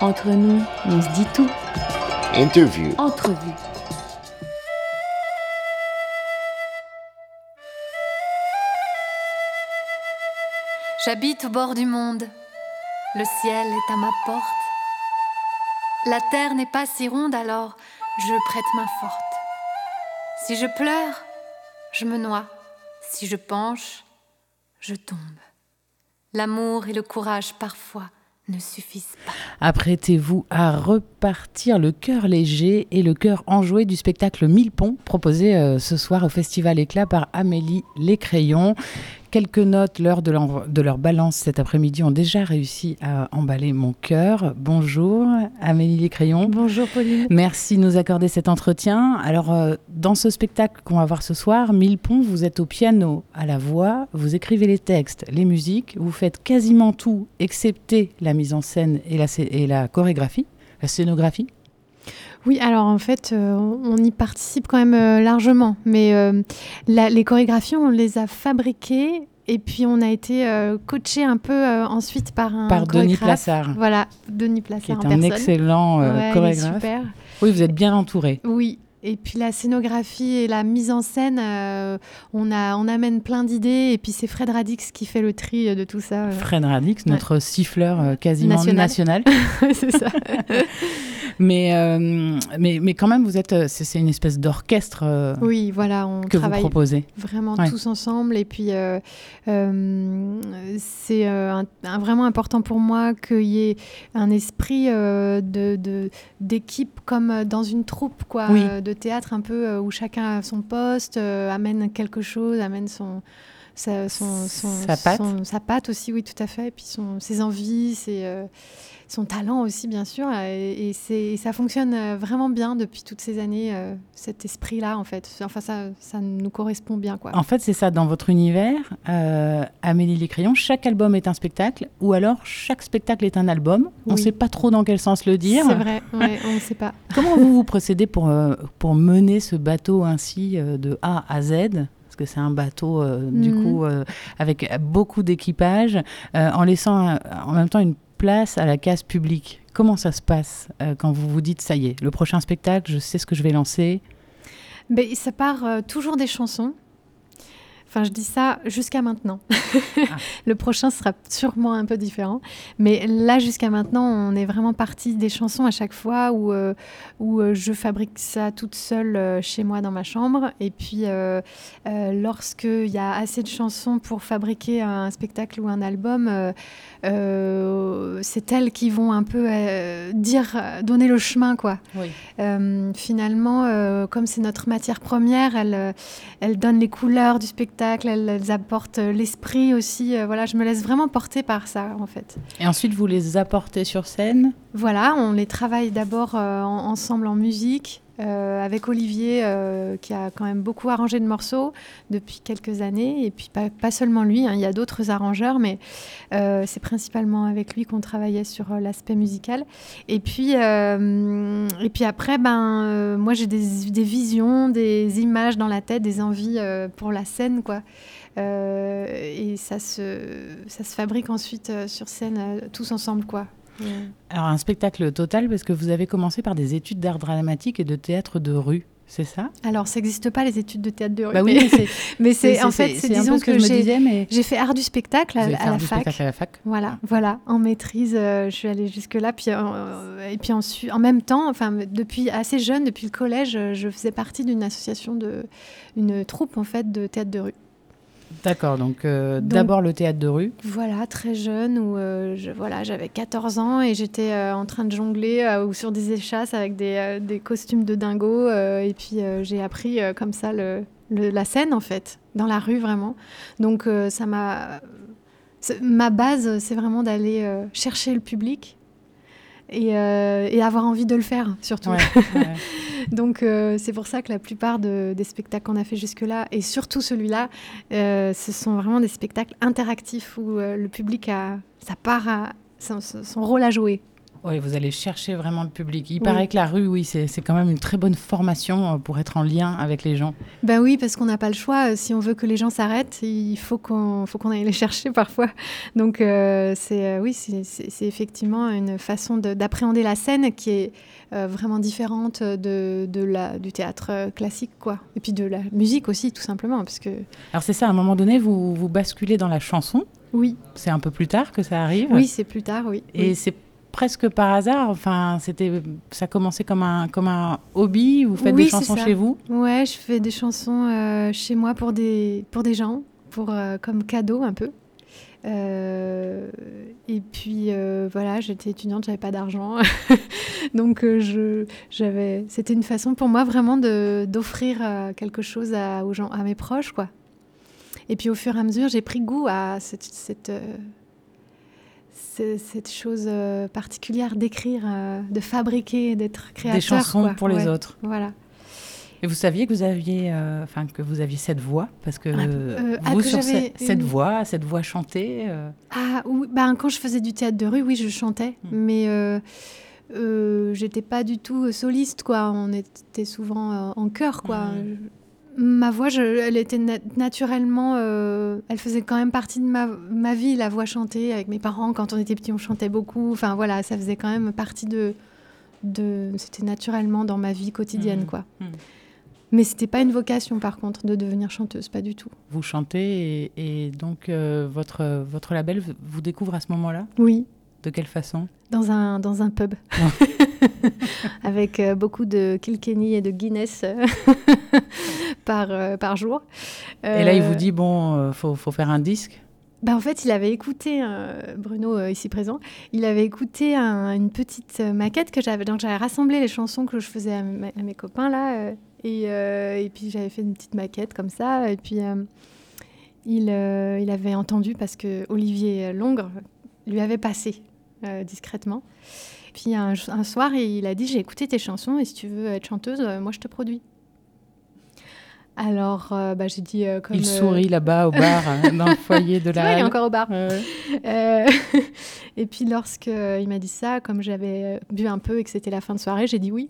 Entre nous, on se dit tout. Interview. Entrevue. J'habite au bord du monde. Le ciel est à ma porte. La terre n'est pas si ronde, alors je prête main forte. Si je pleure, je me noie. Si je penche, je tombe. L'amour et le courage parfois ne suffisent pas. Apprêtez-vous à repartir le cœur léger et le cœur enjoué du spectacle Mille ponts proposé ce soir au Festival Éclat par Amélie Lécrayon. Quelques notes, l'heure de leur balance cet après-midi ont déjà réussi à emballer mon cœur. Bonjour Amélie Lécrayon. Bonjour Pauline. Merci de nous accorder cet entretien. Alors dans ce spectacle qu'on va voir ce soir, Mille ponts, vous êtes au piano, à la voix, vous écrivez les textes, les musiques, vous faites quasiment tout excepté la mise en scène et la chorégraphie, la scénographie. Oui, alors en fait, on y participe quand même largement. Mais les chorégraphies, on les a fabriquées et puis on a été coachés un peu ensuite par un par Denis chorégraphe. Plassard. Voilà, Denis Plassard qui est en un personne. excellent chorégraphe. Il est super. Oui, vous êtes bien entouré. Oui. Et puis la scénographie et la mise en scène, on amène plein d'idées. Et puis c'est Fred Radix qui fait le tri de tout ça. Fred Radix, notre siffleur quasiment national. C'est ça. mais quand même, c'est une espèce d'orchestre oui, voilà, on que travaille vous proposez. Vraiment tous ensemble. Et puis c'est vraiment important pour moi qu'il y ait un esprit d'équipe comme dans une troupe, quoi. Oui. De théâtre un peu où chacun a son poste, amène quelque chose, amène sa patte aussi, oui, tout à fait, et puis ses envies, son talent aussi, bien sûr, et ça fonctionne vraiment bien depuis toutes ces années, cet esprit-là, en fait. Enfin, ça nous correspond bien, quoi. En fait, c'est ça, dans votre univers, Amélie Lécrayon, chaque album est un spectacle, ou alors chaque spectacle est un album. Oui. On ne sait pas trop dans quel sens le dire. C'est vrai, ouais, on ne sait pas. Comment vous procédez pour mener ce bateau ainsi de A à Z ? Parce que c'est un bateau, du coup, avec beaucoup d'équipage, en laissant en même temps une place à la case publique. Comment ça se passe quand vous vous dites, ça y est, le prochain spectacle, je sais ce que je vais lancer ? Mais ça part toujours des chansons. Enfin, je dis ça jusqu'à maintenant. Le prochain sera sûrement un peu différent. Mais là, jusqu'à maintenant, on est vraiment parti des chansons à chaque fois où je fabrique ça toute seule chez moi dans ma chambre. Et puis, lorsqu'il y a assez de chansons pour fabriquer un spectacle ou un album, c'est elles qui vont un peu donner le chemin, quoi. Oui. Finalement, comme c'est notre matière première, elle donne les couleurs du spectacle. Elles apportent l'esprit aussi. Voilà, je me laisse vraiment porter par ça, en fait. Et ensuite, vous les apportez sur scène ? Voilà, on les travaille d'abord ensemble en musique, avec Olivier, qui a quand même beaucoup arrangé de morceaux depuis quelques années. Et puis, pas seulement lui, hein, il y a d'autres arrangeurs, mais c'est principalement avec lui qu'on travaillait sur l'aspect musical. Et puis après, moi, j'ai des visions, des images dans la tête, des envies pour la scène, quoi. Et ça se fabrique ensuite sur scène tous ensemble, quoi. Alors, un spectacle total, parce que vous avez commencé par des études d'art dramatique et de théâtre de rue, c'est ça ? Alors, ça n'existe pas, les études de théâtre de rue. Bah oui, mais disons que j'ai fait art du spectacle à la fac. Voilà, en maîtrise, je suis allée jusque-là. Et puis ensuite, en même temps, depuis assez jeune, depuis le collège, je faisais partie d'une association, une troupe en fait, de théâtre de rue. D'accord, donc d'abord le théâtre de rue. Voilà, très jeune, où j'avais 14 ans et j'étais en train de jongler ou sur des échasses avec des costumes de dingo. Et puis j'ai appris comme ça la scène, en fait, dans la rue, vraiment. Donc ma base, c'est vraiment d'aller chercher le public et avoir envie de le faire, surtout. Ouais. Donc, c'est pour ça que la plupart des spectacles qu'on a fait jusque-là, et surtout celui-là, ce sont vraiment des spectacles interactifs où le public a sa part, son rôle à jouer. Oui, vous allez chercher vraiment le public. Il paraît que la rue, oui, c'est quand même une très bonne formation pour être en lien avec les gens. Ben oui, parce qu'on n'a pas le choix. Si on veut que les gens s'arrêtent, il faut qu'on aille les chercher parfois. Donc, c'est effectivement une façon d'appréhender la scène qui est vraiment différente du théâtre classique, quoi. Et puis de la musique aussi, tout simplement. Parce que... Alors c'est ça, à un moment donné, vous basculez dans la chanson. Oui. C'est un peu plus tard que ça arrive. Oui, c'est plus tard, oui. Et c'est presque par hasard, enfin, ça commençait comme un hobby, vous faites des chansons chez vous? Ouais, je fais des chansons chez moi pour des gens, comme cadeau un peu. Et puis voilà, j'étais étudiante, j'avais pas d'argent, donc c'était une façon pour moi vraiment d'offrir quelque chose aux gens, à mes proches, quoi. Et puis au fur et à mesure, j'ai pris goût à cette chose particulière d'écrire, de fabriquer, d'être créateur. Des chansons quoi. pour les autres. Voilà. Et vous saviez que vous aviez cette voix, parce que cette voix chantée. Ah oui, quand je faisais du théâtre de rue, oui, je chantais, mais j'étais pas du tout soliste, quoi. On était souvent en chœur, quoi. Ma voix, elle était naturellement, elle faisait quand même partie de ma vie, la voix chantée. Avec mes parents, quand on était petits, on chantait beaucoup. Enfin voilà, ça faisait quand même partie c'était naturellement dans ma vie quotidienne, quoi. Mais c'était pas une vocation, par contre, de devenir chanteuse, pas du tout. Vous chantez et donc votre label vous découvre à ce moment-là? Oui. De quelle façon? Dans un pub. Avec beaucoup de Kilkenny et de Guinness par jour. Et là, il vous dit, faut faire un disque? En fait, il avait écouté, Bruno, ici présent, il avait écouté une petite maquette que j'avais. Donc, j'avais rassemblé les chansons que je faisais à mes copains, là. Et puis, j'avais fait une petite maquette comme ça. Et puis, il avait entendu parce que Olivier Longre lui avait passé discrètement. Puis, un soir, il a dit, j'ai écouté tes chansons et si tu veux être chanteuse, moi, je te produis. Alors, j'ai dit... il sourit là-bas au bar, dans le foyer de la... C'est vrai, il est encore au bar. Ouais. Et puis, lorsqu'il m'a dit ça, comme j'avais bu un peu et que c'était la fin de soirée, j'ai dit oui.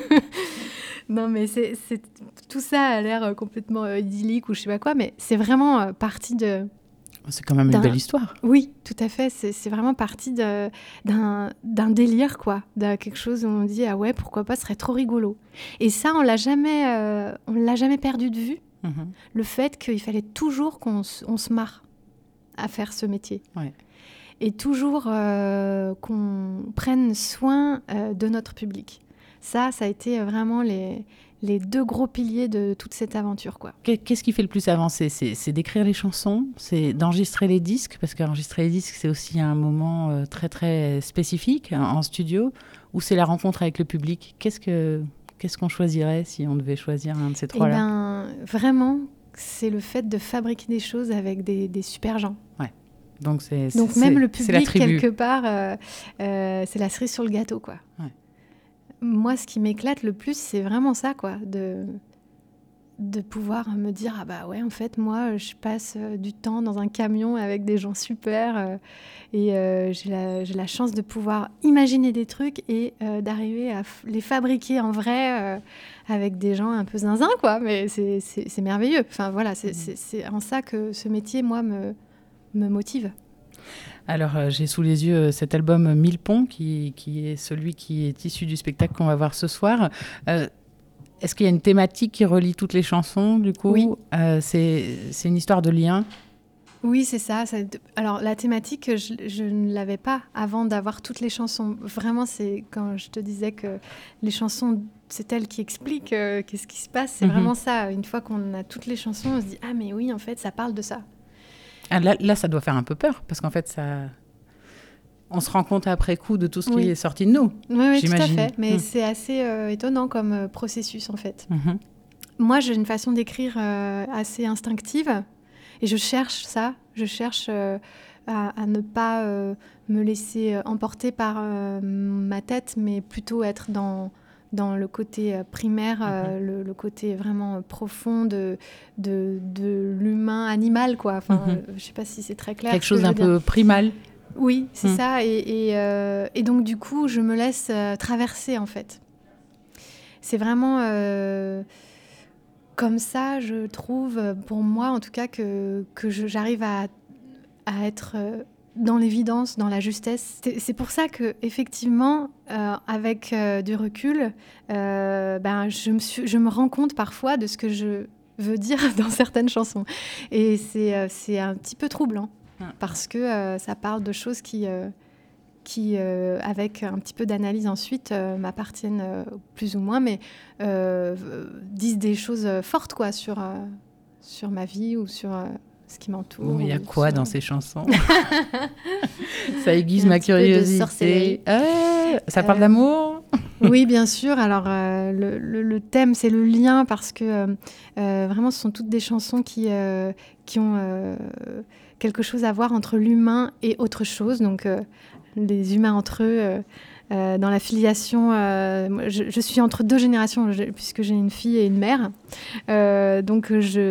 Non, mais tout ça a l'air complètement idyllique ou je sais pas quoi, mais c'est vraiment parti de... C'est quand même une belle histoire. Oui, tout à fait. C'est vraiment parti d'un délire, quoi. De quelque chose où on dit, ah ouais, pourquoi pas, ce serait trop rigolo. Et ça, on l'a jamais perdu de vue. Le fait qu'il fallait toujours qu'on se marre à faire ce métier. Ouais. Et toujours qu'on prenne soin de notre public. Ça a été vraiment les deux gros piliers de toute cette aventure, quoi. Qu'est-ce qui fait le plus avancer? C'est d'écrire les chansons, c'est d'enregistrer les disques, parce qu'enregistrer les disques, c'est aussi un moment très, très spécifique en studio, ou c'est la rencontre avec le public? Qu'est-ce qu'on choisirait si on devait choisir un de ces trois-là? Vraiment, c'est le fait de fabriquer des choses avec des super gens. Ouais. Donc même le public, quelque part, c'est la cerise sur le gâteau, quoi. Ouais. Moi, ce qui m'éclate le plus, c'est vraiment ça, quoi, de pouvoir me dire, ah bah ouais, en fait, moi, je passe du temps dans un camion avec des gens super et j'ai la chance de pouvoir imaginer des trucs et d'arriver à les fabriquer en vrai avec des gens un peu zinzin, quoi, mais c'est merveilleux. Enfin, voilà, c'est en ça que ce métier, moi, me motive. Alors, j'ai sous les yeux cet album Mille ponts, qui est celui qui est issu du spectacle qu'on va voir ce soir. Est-ce qu'il y a une thématique qui relie toutes les chansons, du coup? Oui. C'est une histoire de lien? Oui, c'est ça. Alors, la thématique, je ne l'avais pas avant d'avoir toutes les chansons. Vraiment, c'est quand je te disais que les chansons, c'est elles qui expliquent qu'est-ce qui se passe. C'est vraiment ça. Une fois qu'on a toutes les chansons, on se dit « Ah, mais oui, en fait, ça parle de ça ». Ah, là, ça doit faire un peu peur, parce qu'en fait, on se rend compte après coup de tout ce qui est sorti de nous. Oui, tout à fait. Mais c'est assez étonnant comme processus, en fait. Moi, j'ai une façon d'écrire assez instinctive, et je cherche ça. Je cherche à ne pas me laisser emporter par ma tête, mais plutôt être dans le côté primaire, le côté vraiment profond de l'humain animal, quoi. Enfin, je sais pas si c'est très clair. Quelque chose d'un peu primal. Oui, c'est ça. Et donc, du coup, je me laisse traverser, en fait. C'est vraiment comme ça, je trouve, pour moi, en tout cas, que j'arrive à être dans l'évidence, dans la justesse. C'est pour ça que, effectivement, avec du recul, je me rends compte parfois de ce que je veux dire dans certaines chansons. Et c'est un petit peu troublant, parce que ça parle de choses qui avec un petit peu d'analyse ensuite, m'appartiennent plus ou moins, mais disent des choses fortes, quoi, sur ma vie ou sur ce qui m'entoure. Il y a quoi dans ces chansons? Ça aiguise ma curiosité. Ça parle d'amour? Oui, bien sûr. Alors, le thème, c'est le lien, parce que vraiment, ce sont toutes des chansons qui ont quelque chose à voir entre l'humain et autre chose. Donc, les humains entre eux, dans la filiation. Je suis entre deux générations, puisque j'ai une fille et une mère. Donc,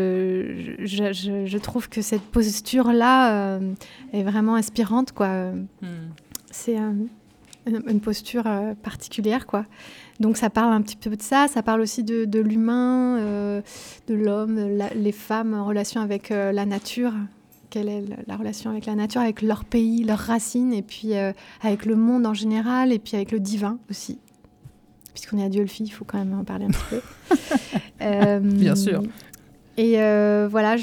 je trouve que cette posture-là est vraiment inspirante, quoi. C'est une posture particulière, quoi. Donc, ça parle un petit peu de ça. Ça parle aussi de l'humain, de l'homme, les femmes en relation avec la nature. Quelle est la relation avec la nature, avec leur pays, leurs racines, et puis avec le monde en général, et puis avec le divin aussi. Puisqu'on est à Dieulfi, il faut quand même en parler un petit peu. Bien sûr. Et voilà,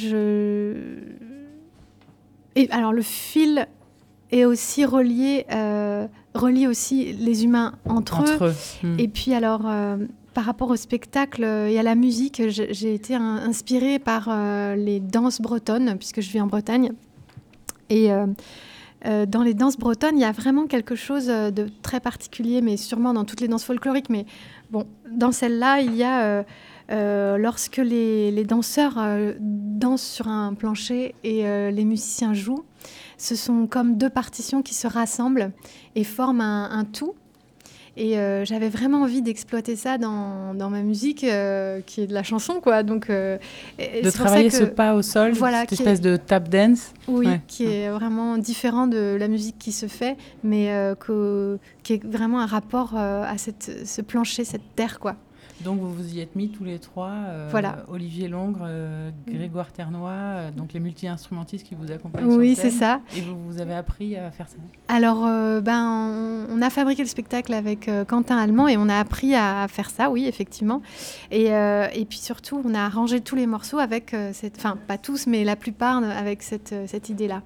Et alors, le fil est aussi relie aussi les humains entre eux. Et puis alors, par rapport au spectacle et à la musique, j'ai été inspirée par les danses bretonnes, puisque je vis en Bretagne. Et dans les danses bretonnes, il y a vraiment quelque chose de très particulier, mais sûrement dans toutes les danses folkloriques. Mais bon, dans celle-là, il y a lorsque les danseurs dansent sur un plancher et les musiciens jouent, ce sont comme deux partitions qui se rassemblent et forment un tout. Et j'avais vraiment envie d'exploiter ça dans ma musique, qui est de la chanson, quoi. Donc, de travailler ce pas au sol, voilà, cette espèce de tap dance. Oui, qui est vraiment différent de la musique qui se fait, mais qui est vraiment un rapport à ce plancher, cette terre, quoi. Donc vous vous y êtes mis tous les trois, voilà. Olivier Longre, Grégoire Ternois, donc les multi-instrumentistes qui vous accompagnent sur scène. Oui, c'est ça. Et vous avez appris à faire ça? Alors, on a fabriqué le spectacle avec Quentin Allemand et on a appris à faire ça, oui, effectivement. Et puis surtout, on a arrangé tous les morceaux avec enfin, pas tous, mais la plupart avec cette idée-là.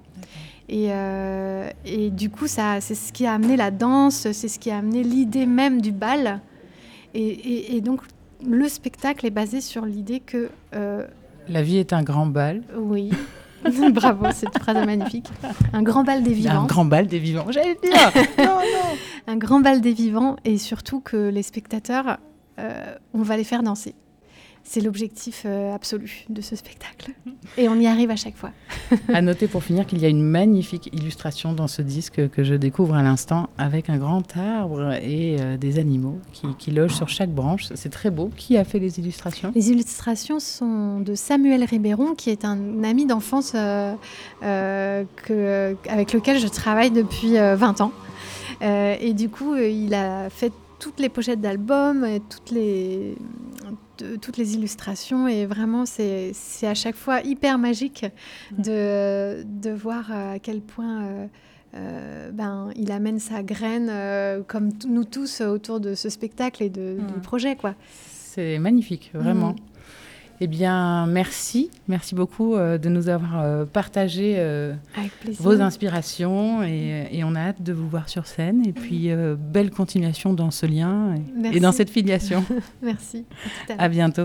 Et du coup, c'est ce qui a amené la danse, c'est ce qui a amené l'idée même du bal. Et donc, le spectacle est basé sur l'idée que... la vie est un grand bal. Oui, bravo, cette phrase est magnifique. Un grand bal des vivants. Un grand bal des vivants, j'allais le dire. Non. Un grand bal des vivants, et surtout que les spectateurs, on va les faire danser. C'est l'objectif absolu de ce spectacle. Et on y arrive à chaque fois. À noter pour finir qu'il y a une magnifique illustration dans ce disque que je découvre à l'instant, avec un grand arbre et des animaux qui logent sur chaque branche. C'est très beau. Qui a fait les illustrations? Les illustrations sont de Samuel Ribéron, qui est un ami d'enfance avec lequel je travaille depuis 20 ans. Et du coup, il a fait toutes les pochettes d'albums et toutes les illustrations, et vraiment c'est à chaque fois hyper magique de voir à quel point il amène sa graine, comme nous tous, autour de ce spectacle et du projet, quoi. C'est magnifique, vraiment. Eh bien, merci beaucoup de nous avoir partagé vos inspirations, et on a hâte de vous voir sur scène, et puis belle continuation dans ce lien et dans cette filiation. Merci. À bientôt.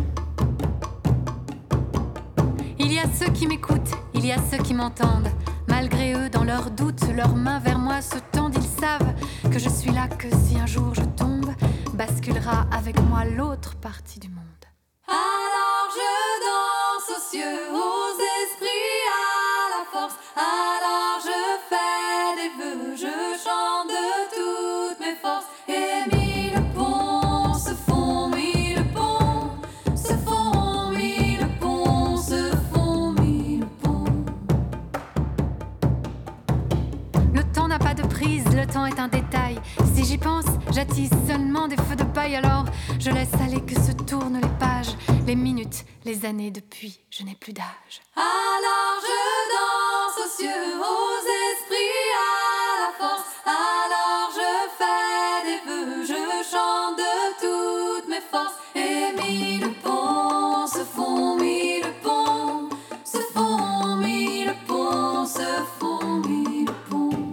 Il y a ceux qui m'écoutent, il y a ceux qui m'entendent. Malgré eux, dans leurs doutes, leurs mains vers moi se tendent. Ils savent que je suis là, que si un jour je tombe, basculera avec moi l'autre partie du monde. Alors je danse aux cieux, aux esprits, à la force. Alors je fais des vœux, je chante de toutes mes forces. Et mille ponts se font, mille ponts se font, mille ponts se font, mille ponts. grise, le temps est un détail. Si j'y pense, j'attise seulement des feux de paille. Alors je laisse aller que se tournent les pages, les minutes, les années depuis, je n'ai plus d'âge. Alors je danse aux cieux, aux esprits, à la force. Alors je fais des vœux, je chante de toutes mes forces. Et mille ponts se font, mille ponts se font, mille ponts se font, mille ponts.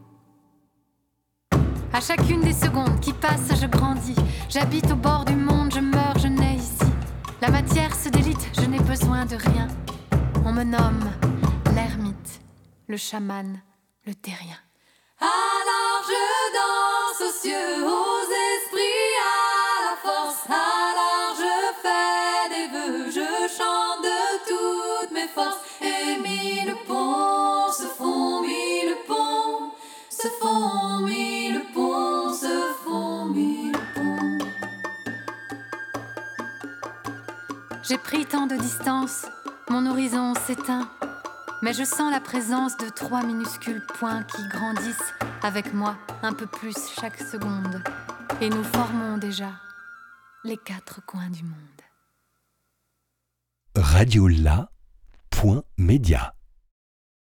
À chacune des secondes qui passent, je grandis. J'habite au bord du monde, je meurs, je nais ici. La matière se délite, je n'ai besoin de rien. On me nomme l'ermite, le chaman, le terrien. Alors je danse aux cieux, aux esprits, à la force. Alors je fais des vœux, je chante de toutes mes forces. Et mille ponts se font, mille ponts se font, mille ponts se font, mille ponts. J'ai pris tant de distance, mon horizon s'éteint. Mais je sens la présence de 3 minuscules points qui grandissent avec moi un peu plus chaque seconde. Et nous formons déjà les 4 coins du monde. Radio-la.media